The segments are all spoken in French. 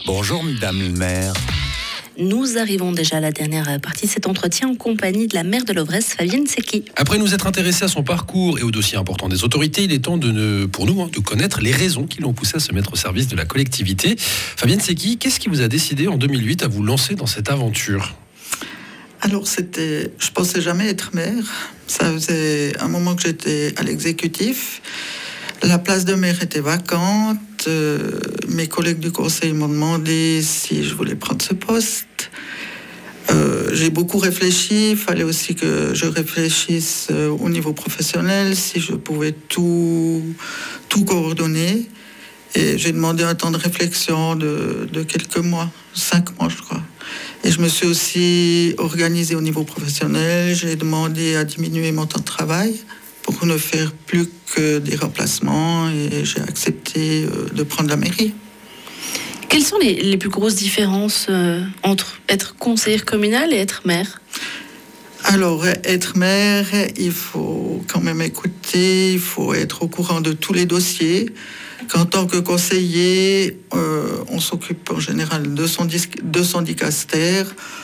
Bonjour, madame le maire. Nous arrivons déjà à la dernière partie de cet entretien en compagnie de la maire de Lovresse, Fabienne Secchi. Après nous être intéressés à son parcours et aux dossiers importants des autorités, il est temps pour nous de connaître les raisons qui l'ont poussé à se mettre au service de la collectivité. Fabienne Secchi, qu'est-ce qui vous a décidé en 2008 à vous lancer dans cette aventure ? Alors je pensais jamais être maire. Ça faisait un moment que j'étais à l'exécutif. La place de maire était vacante. Mes collègues du conseil m'ont demandé si je voulais prendre ce poste. J'ai beaucoup réfléchi. Il fallait aussi que je réfléchisse au niveau professionnel, si je pouvais tout coordonner. Et j'ai demandé un temps de réflexion de quelques mois, 5 mois je crois. Et je me suis aussi organisée au niveau professionnel. J'ai demandé à diminuer mon temps de travail pour ne faire plus que des remplacements. Et j'ai accepté de prendre la mairie. Quelles sont les plus grosses différences entre être conseillère communale et être maire ? Alors, être maire, il faut quand même écouter, il faut être au courant de tous les dossiers. Qu'en tant que conseiller, on s'occupe en général de son dicaster.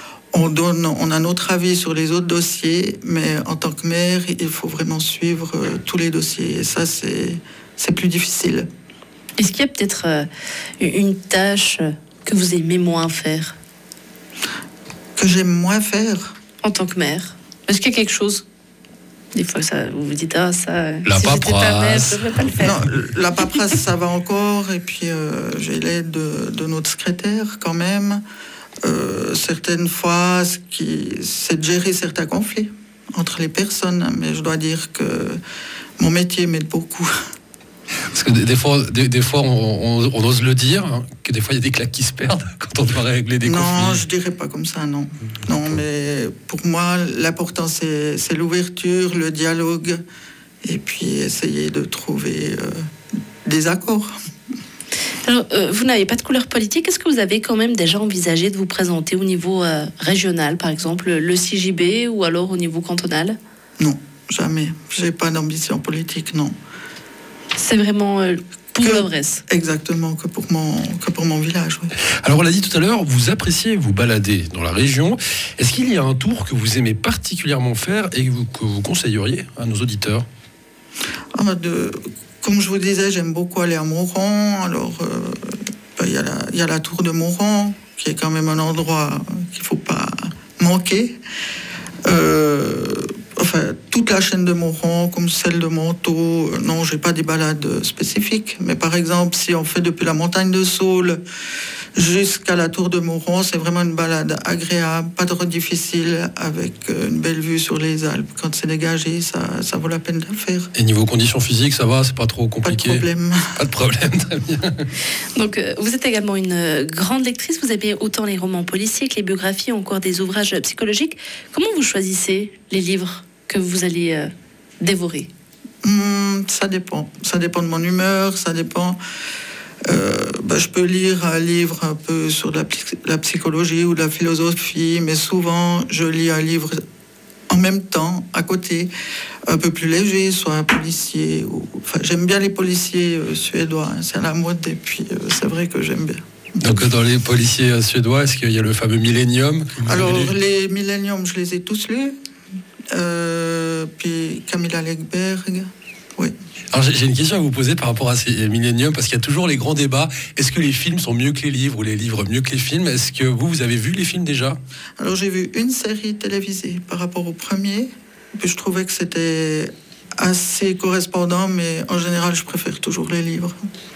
On a notre avis sur les autres dossiers, mais en tant que maire, il faut vraiment suivre tous les dossiers. Et ça, c'est plus difficile. Est-ce qu'il y a peut-être une tâche que vous aimez moins faire ? Que j'aime moins faire ? En tant que maire ? Est-ce qu'il y a quelque chose ? Des fois, vous vous dites, ça, la si j'étais pas maire, je ne devrais pas le faire. Non, la paperasse, ça va encore. Et puis, j'ai l'aide de notre secrétaire quand même. Certaines fois, c'est de gérer certains conflits entre les personnes. Mais je dois dire que mon métier m'aide beaucoup. Parce que des fois on ose le dire, hein, que des fois il y a des claques qui se perdent quand on doit régler des conflits. Non, je dirais pas comme ça, non. Non, mais pour moi, l'important c'est l'ouverture, le dialogue, et puis essayer de trouver des accords. Alors, vous n'avez pas de couleur politique. Est-ce que vous avez quand même déjà envisagé de vous présenter au niveau régional, par exemple le CJB, ou alors au niveau cantonal ? Non, jamais. J'ai pas d'ambition politique, non. C'est vraiment pour Lovresse. Exactement, que pour mon village. Oui. Alors on l'a dit tout à l'heure, vous appréciez vous balader dans la région. Est-ce qu'il y a un tour que vous aimez particulièrement faire et que vous conseilleriez à nos auditeurs ? Comme je vous disais, j'aime beaucoup aller à Mauron. Alors il y a la tour de Mauron, qui est quand même un endroit qu'il ne faut pas manquer. Toute la chaîne de Mauron, comme celle de Montaut, non, j'ai pas des balades spécifiques. Mais par exemple, si on fait depuis la montagne de Saules jusqu'à la tour de Mauron, c'est vraiment une balade agréable, pas trop difficile, avec une belle vue sur les Alpes. Quand c'est dégagé, ça vaut la peine de le faire. Et niveau conditions physiques, ça va, c'est pas trop compliqué ? Pas de problème, très bien. Donc, vous êtes également une grande lectrice. Vous aimez autant les romans policiers que les biographies, ou encore des ouvrages psychologiques. Comment vous choisissez les livres que vous allez dévorer ? Ça dépend. Ça dépend de mon humeur, ça dépend. Je peux lire un livre un peu sur la psychologie ou de la philosophie, mais souvent, je lis un livre en même temps, à côté, un peu plus léger, soit un policier. J'aime bien les policiers suédois, hein, c'est à la mode, et puis c'est vrai que j'aime bien. Donc dans les policiers suédois, est-ce qu'il y a le fameux Millennium ? Alors les Millennium, je les ai tous lus. Puis Camilla Legberg, oui. Alors j'ai une question à vous poser par rapport à ces Millennium, parce qu'il y a toujours les grands débats. Est-ce que les films sont mieux que les livres, ou les livres mieux que les films ? Est-ce que vous avez vu les films déjà ? Alors j'ai vu une série télévisée par rapport au premier, puis je trouvais que c'était assez correspondant, mais en général je préfère toujours les livres.